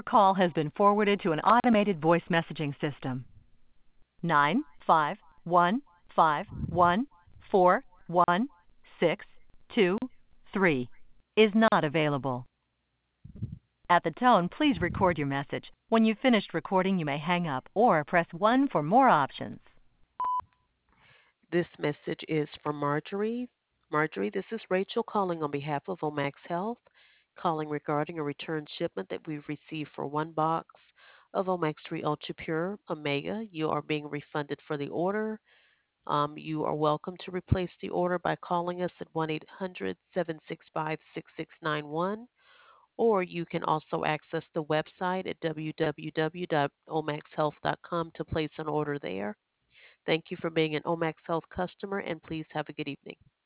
call has been forwarded to an automated voice messaging system. 95151416223 is not available. At the tone, please record your message. When you've finished recording, you may hang up or press 1 for more options. This message is from Marjorie. Marjorie, this is Rachel calling on behalf of Omax Health, calling regarding a return shipment that we've received for one box of Omax 3 Ultra Pure Omega. You are being refunded for the order. You are welcome to replace the order by calling us at 1-800-765-6691, or you can also access the website at www.omaxhealth.com to place an order there. Thank you for being an Omax Health customer, and please have a good evening.